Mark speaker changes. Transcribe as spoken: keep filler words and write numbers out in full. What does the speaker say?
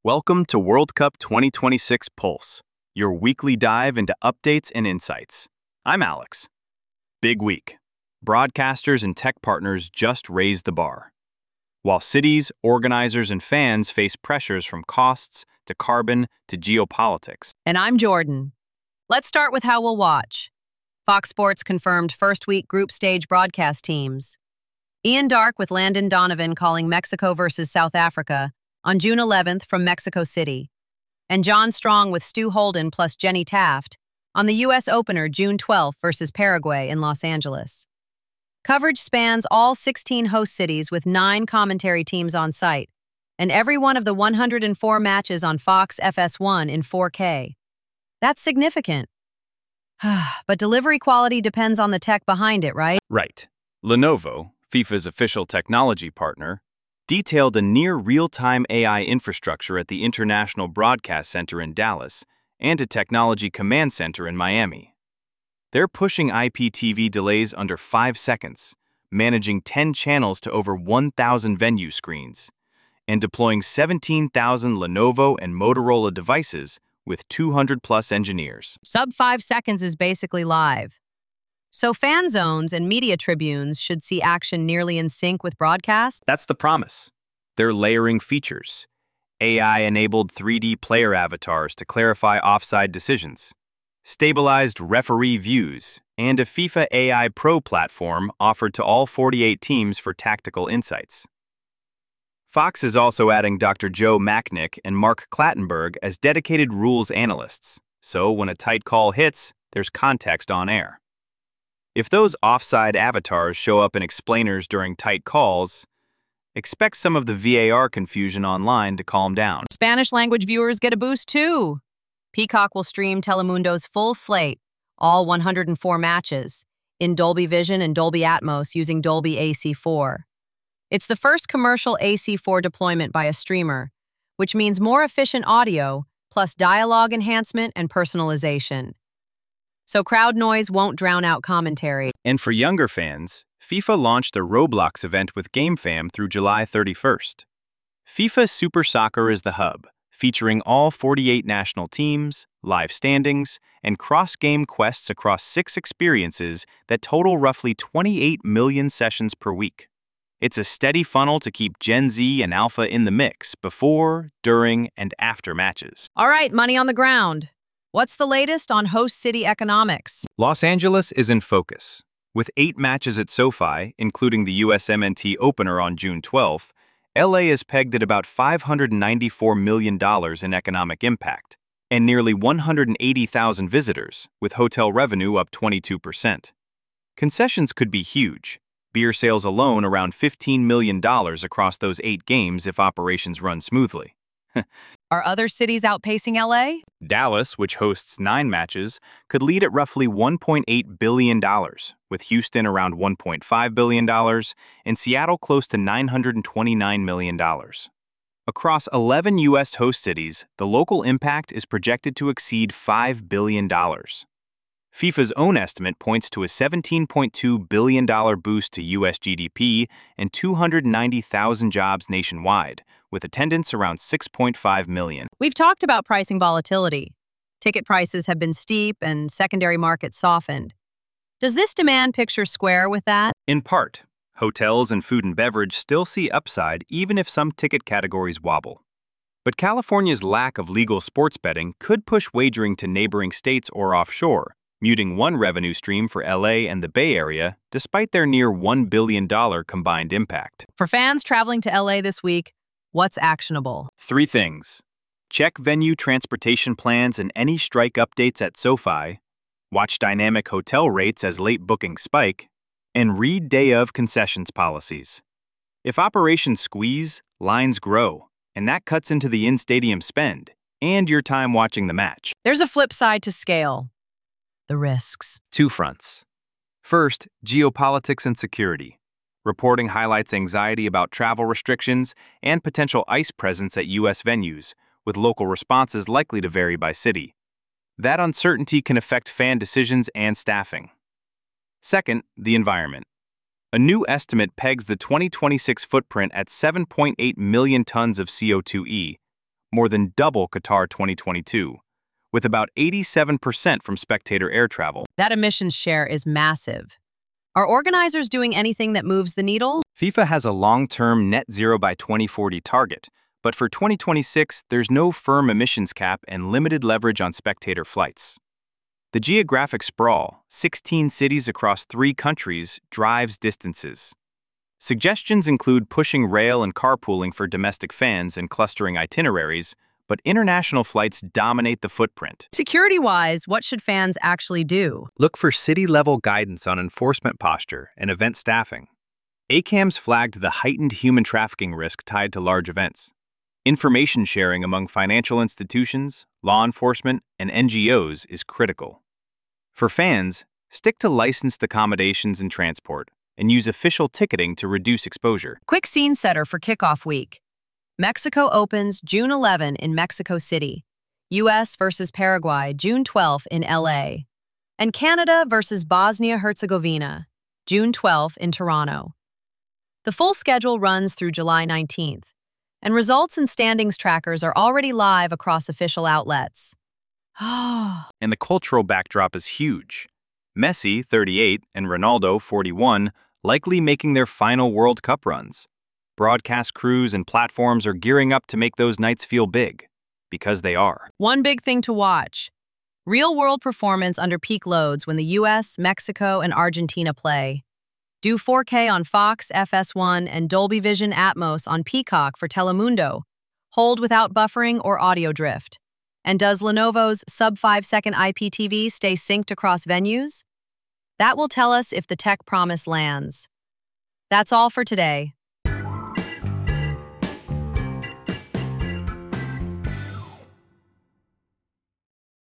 Speaker 1: Welcome to World Cup twenty twenty-six Pulse, your weekly dive into updates and insights. I'm Alex. Big week. Broadcasters and tech partners just raised the bar. While cities, organizers, and fans face pressures from costs to carbon to geopolitics.
Speaker 2: And I'm Jordan. Let's start with how we'll watch. Fox Sports confirmed first week group stage broadcast teams. Ian Darke with Landon Donovan calling Mexico versus South Africa on June eleventh from Mexico City. And John Strong with Stu Holden plus Jenny Taft on the U S opener June twelfth versus Paraguay in Los Angeles. Coverage spans all sixteen host cities with nine commentary teams on site, and every one of the one hundred four matches on Fox F S one in four K. That's significant. But delivery quality depends on the tech behind it, right?
Speaker 1: Right. Lenovo, FIFA's official technology partner, detailed a near real-time A I infrastructure at the International Broadcast Center in Dallas and a technology command center in Miami. They're pushing I P T V delays under five seconds, managing ten channels to over one thousand venue screens, and deploying seventeen thousand Lenovo and Motorola devices with two hundred plus engineers.
Speaker 2: Sub five seconds is basically live. So fan zones and media tribunes should see action nearly in sync with broadcast?
Speaker 1: That's the promise. They're layering features. A I-enabled three D player avatars to clarify offside decisions, stabilized referee views, and a FIFA A I Pro platform offered to all forty-eight teams for tactical insights. Fox is also adding Doctor Joe Macknick and Mark Clattenburg as dedicated rules analysts, so when a tight call hits, there's context on air. If those offside avatars show up in explainers during tight calls, expect some of the V A R confusion online to calm down.
Speaker 2: Spanish language viewers get a boost too. Peacock will stream Telemundo's full slate, all one hundred four matches, in Dolby Vision and Dolby Atmos using Dolby A C four. It's the first commercial A C four deployment by a streamer, which means more efficient audio, plus dialogue enhancement and personalization. So crowd noise won't drown out commentary.
Speaker 1: And for younger fans, FIFA launched a Roblox event with GameFam through July thirty-first. FIFA Super Soccer is the hub, featuring all forty-eight national teams, live standings, and cross-game quests across six experiences that total roughly twenty-eight million sessions per week. It's a steady funnel to keep Gen Z and Alpha in the mix before, during, and after matches.
Speaker 2: All right, money on the ground. What's the latest on host city economics?
Speaker 1: Los Angeles is in focus. With eight matches at SoFi, including the U S M N T opener on June twelfth, L A is pegged at about five hundred ninety-four million dollars in economic impact, and nearly one hundred eighty thousand visitors, with hotel revenue up twenty-two percent. Concessions could be huge. Beer sales alone around fifteen million dollars across those eight games if operations run smoothly.
Speaker 2: Are other cities outpacing L A?
Speaker 1: Dallas, which hosts nine matches, could lead at roughly one point eight billion dollars, with Houston around one point five billion dollars and Seattle close to nine hundred twenty-nine million dollars. Across eleven U S host cities, the local impact is projected to exceed five billion dollars. FIFA's own estimate points to a seventeen point two billion dollars boost to U S G D P and two hundred ninety thousand jobs nationwide, with attendance around six point five million.
Speaker 2: We've talked about pricing volatility. Ticket prices have been steep and secondary markets softened. Does this demand picture square with that?
Speaker 1: In part, hotels and food and beverage still see upside even if some ticket categories wobble. But California's lack of legal sports betting could push wagering to neighboring states or offshore, muting one revenue stream for L A and the Bay Area despite their near one billion dollars combined impact.
Speaker 2: For fans traveling to L A this week, what's actionable?
Speaker 1: Three things. Check venue transportation plans and any strike updates at SoFi, watch dynamic hotel rates as late bookings spike, and read day of concessions policies. If operations squeeze, lines grow, and that cuts into the in-stadium spend and your time watching the match.
Speaker 2: There's a flip side to scale. The risks.
Speaker 1: Two fronts. First, geopolitics and security. Reporting highlights anxiety about travel restrictions and potential ICE presence at U S venues, with local responses likely to vary by city. That uncertainty can affect fan decisions and staffing. Second, the environment. A new estimate pegs the twenty twenty-six footprint at seven point eight million tons of C O two e, more than double Qatar twenty twenty-two, with about eighty-seven percent from spectator air travel.
Speaker 2: That emissions share is massive. Are organizers doing anything that moves the needle?
Speaker 1: FIFA has a long-term net zero by twenty forty target, but for twenty twenty-six, there's no firm emissions cap and limited leverage on spectator flights. The geographic sprawl, sixteen cities across three countries, drives distances. Suggestions include pushing rail and carpooling for domestic fans and clustering itineraries, but international flights dominate the footprint.
Speaker 2: Security-wise, what should fans actually do?
Speaker 1: Look for city-level guidance on enforcement posture and event staffing. A CAMS flagged the heightened human trafficking risk tied to large events. Information sharing among financial institutions, law enforcement, and N G Os is critical. For fans, stick to licensed accommodations and transport, and use official ticketing to reduce exposure.
Speaker 2: Quick scene setter for kickoff week. Mexico opens June eleventh in Mexico City. U S versus Paraguay June twelfth in L A. And Canada versus Bosnia-Herzegovina June twelfth in Toronto. The full schedule runs through July nineteenth, and results and standings trackers are already live across official outlets.
Speaker 1: And the cultural backdrop is huge. Messi, thirty-eight, and Ronaldo, forty-one, likely making their final World Cup runs. Broadcast crews and platforms are gearing up to make those nights feel big, because they are.
Speaker 2: One big thing to watch: real-world performance under peak loads when the U S, Mexico, and Argentina play. Do four K on Fox, F S one, and Dolby Vision Atmos on Peacock for Telemundo. Hold without buffering or audio drift. And does Lenovo's sub five second I P T V stay synced across venues? That will tell us if the tech promise lands. That's all for today.